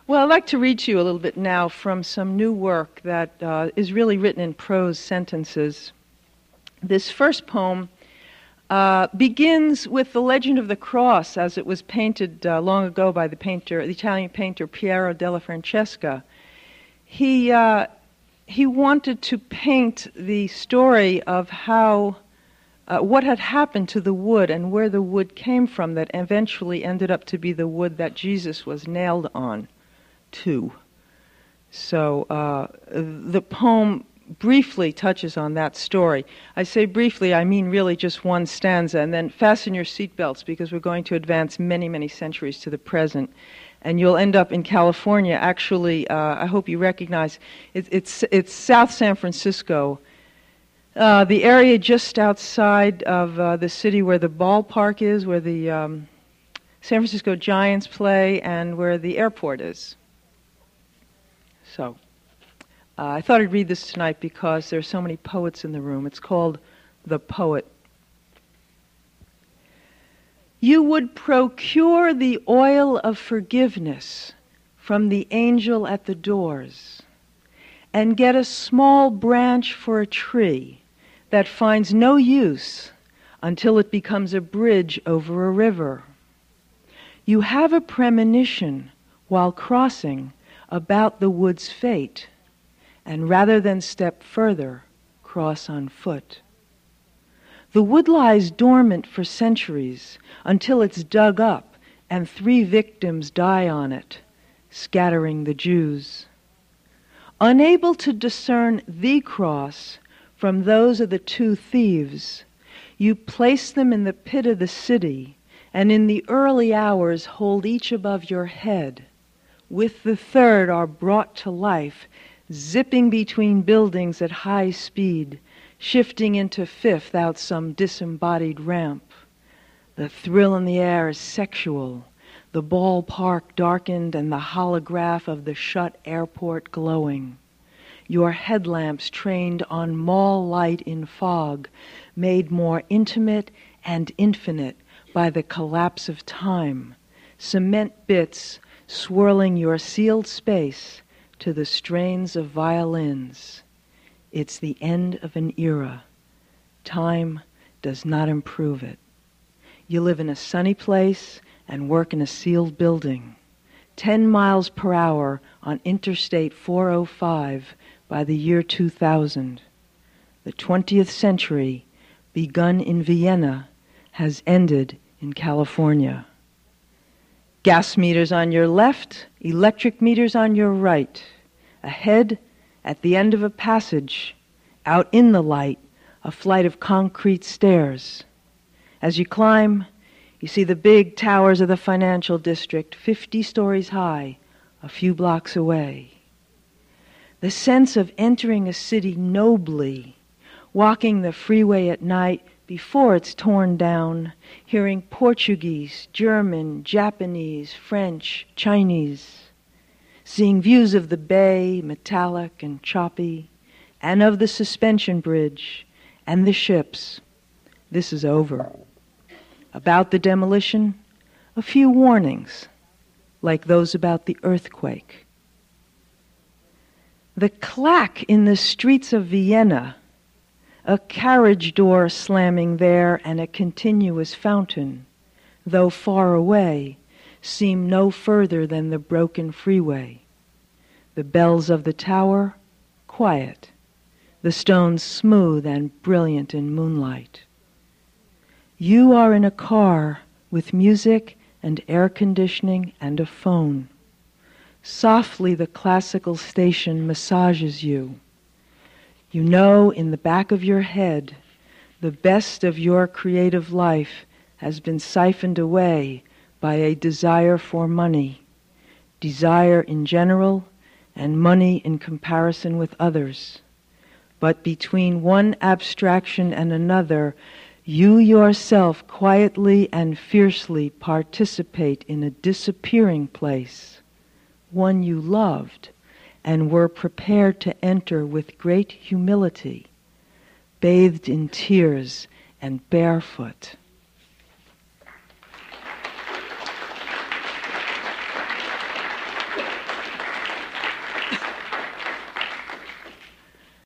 Well, I'd like to read to you a little bit now from some new work that is really written in prose sentences. This first poem begins with the legend of the cross as it was painted long ago by the Italian painter Piero della Francesca. He wanted to paint the story of how what had happened to the wood and where the wood came from that eventually ended up to be the wood that Jesus was nailed on to. So the poem briefly touches on that story. I say briefly, I mean really just one stanza, and then fasten your seatbelts because we're going to advance many, many centuries to the present. And you'll end up in California. Actually, I hope you recognize, it's South San Francisco, the area just outside of the city where the ballpark is, where the San Francisco Giants play, and where the airport is. So, I thought I'd read this tonight because there are so many poets in the room. It's called The Poet. You would procure the oil of forgiveness from the angel at the doors and get a small branch for a tree that finds no use until it becomes a bridge over a river. You have a premonition while crossing about the wood's fate, and rather than step further, cross on foot. The wood lies dormant for centuries until it's dug up and 3 victims die on it, scattering the Jews. Unable to discern the cross from those of the 2 thieves, you place them in the pit of the city, and in the early hours hold each above your head. With the 3rd are brought to life, zipping between buildings at high speed, shifting into 5th out some disembodied ramp. The thrill in the air is sexual, the ballpark darkened and the holograph of the shut airport glowing. Your headlamps trained on mall light in fog, made more intimate and infinite by the collapse of time, cement bits swirling your sealed space to the strains of violins. It's the end of an era. Time does not improve it. You live in a sunny place and work in a sealed building. 10 miles per hour on Interstate 405 by the year 2000. The 20th century, begun in Vienna, has ended in California. Gas meters on your left, electric meters on your right. Ahead, at the end of a passage, out in the light, a flight of concrete stairs. As you climb, you see the big towers of the financial district, 50 stories high, a few blocks away. The sense of entering a city nobly, walking the freeway at night before it's torn down, hearing Portuguese, German, Japanese, French, Chinese, seeing views of the bay, metallic and choppy, and of the suspension bridge and the ships. This is over. About the demolition, a few warnings, like those about the earthquake. The clack in the streets of Vienna, a carriage door slamming there and a continuous fountain, though far away, seem no further than the broken freeway. The bells of the tower, quiet, the stones smooth and brilliant in moonlight. You are in a car with music and air conditioning and a phone. Softly the classical station massages you. You know in the back of your head the best of your creative life has been siphoned away by a desire for money, desire in general and money in comparison with others. But between one abstraction and another, you yourself quietly and fiercely participate in a disappearing place, one you loved and were prepared to enter with great humility, bathed in tears and barefoot.